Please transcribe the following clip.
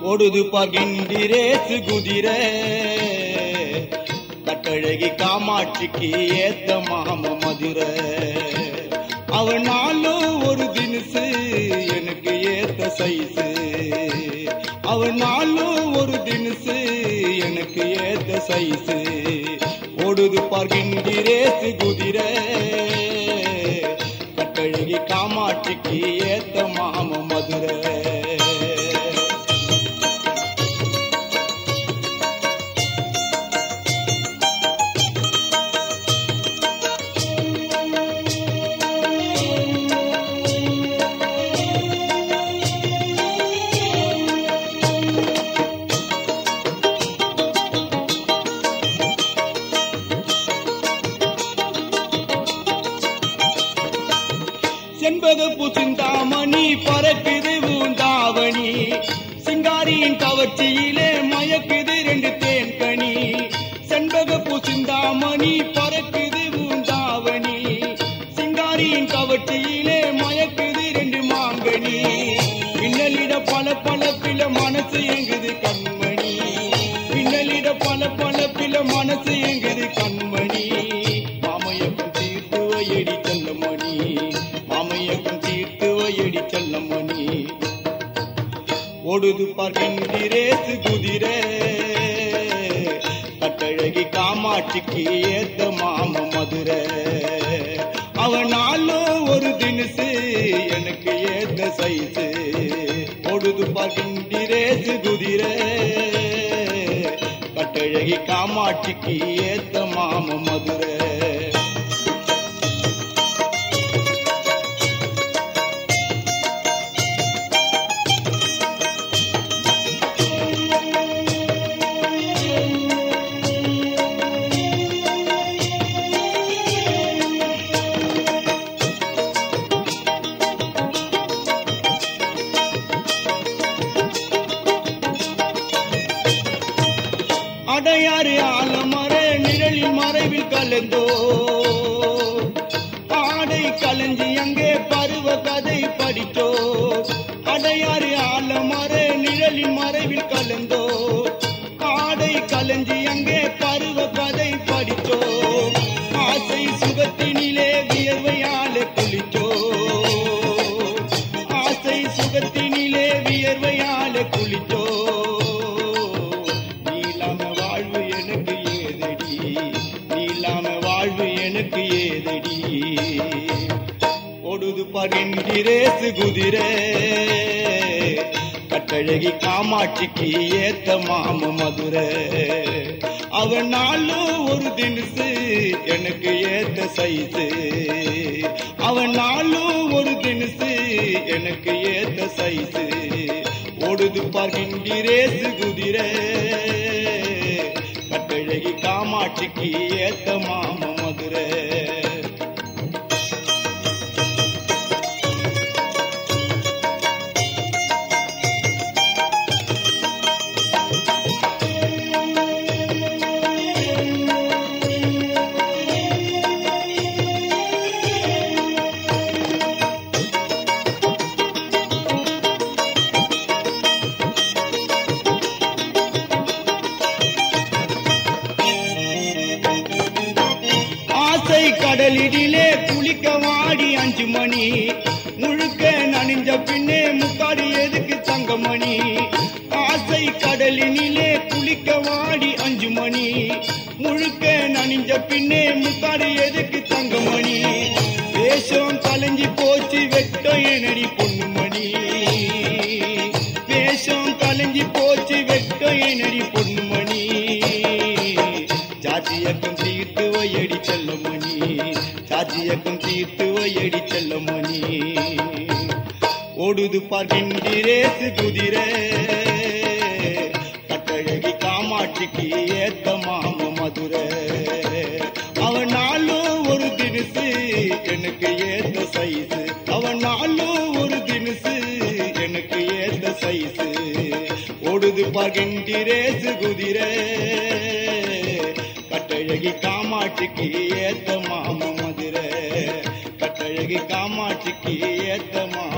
ஓடுது பகிண்டிரேசு குதிரை கட்டழகி காமாட்சிக்கு ஏத்த மாம மதுரை அவனாலும் ஒரு தினசு எனக்கு ஏத்த சைசு அவனாலும் ஒரு தினசு எனக்கு ஏத்த சைசு ஓடுது பகிண்டிரேசு குதிரை கட்டழகி காமாட்சிக்கு ஏத்த மாம மதுரை செண்பகப்பூ சிந்தாமணி பறக்குது பூந்தாவணி சிங்காரியின் கவர்ச்சியிலே மயக்குது ரெண்டு தேன்கனி செண்பகப்பூ சிந்தாமணி பறக்குது பூந்தாவணி சிங்காரியின் கவர்ச்சியிலே மயக்குது ரெண்டு மாங்கனி பின்னலிட பல பலப்பில மனசு எங்குது கண்மணி பின்னலிட பல பலப்பில மனசு எங்குது கண்மணி மாமையப்பன் தீர்த்து வையடி செல்லமணி மாமையப்பன் தீர்த்து வையடி செல்லமணி ஓடுது பகிண்டிரேசு குதிரை கட்டழகி காமாட்சிக்கு ஏத்த மாம மதுரை அவனாலும் ஒரு தினசு எனக்கு ஏத்த சைசு ஓடுது பகிண்டிரேசு குதிரை கட்டழகி காமாட்சிக்கு ஏத்த மாம மதுரை அடையாறு ஆலமர நிழலின் மறைவில் கலந்தோ ஆடை கலஞ்சி அங்கே பருவ கதை படித்தோ அடையாறு ஆலமர நிழலின் மறைவில் கலந்தோ ஆடை கலஞ்சி அங்கே பருவ கதை படித்தோ ஆசை சுகத்தினிலே வியர்வையால குளிச்சோ ஆசை சுகத்தினிலே வியர்வையால குளிச்சோ எனக்கு ஏதடி ஓடுது பகிண்டிரேசு குதிரை கட்டழகி காமாட்சிக்கு ஏத்த மாம மதுரை அவனாலும் ஒரு தினசு எனக்கு ஏத்த சைசு அவனாலும் ஒரு தினசு எனக்கு ஏத்த சைசு ஓடுது பகிண்டிரேசு குதிரை கட்டழகி காமாட்சிக்கு ஏத்த மாம மதுரை கடலிடிலே குளிக்க வாடி 5 மணி முழுக்க நனிஞ்ச பின்னே முக்காடி எதுக்கு தங்கமணி ஆசை கடலினிலே குளிக்க வாடி 5 மணி முழுக்க நனிஞ்ச பின்னே முக்காடி எதுக்கு தங்கமணி வேஷம் கலைஞ்சி போச்சு வெட்டம் என்னடி பொண்ணுமணி வேஷம் கலைஞ்சி போச்சு வெட்டம் என்னடி பொண்ணுமணி சாத்தியக்கம் தீர்த்து வையடி செல்லமணி சாத்தியக்கம் தீர்த்து வையடி செல்லமணி ஓடுது பகிண்டிரேசு குதிரை கட்டழகி காமாட்சிக்கு ஏத்த மாம மதுரை அவனாலும் ஒரு தினசு எனக்கு ஏத்த சைசு அவனாலும் ஒரு தினசு எனக்கு ஏத்த சைசு ஓடுது பகிண்டிரேசு குதிரை கட்டழகி காமாட்சிக்கு ஏத்த மாம மதுரை கட்டழகி காமாட்சிக்கு ஏத்த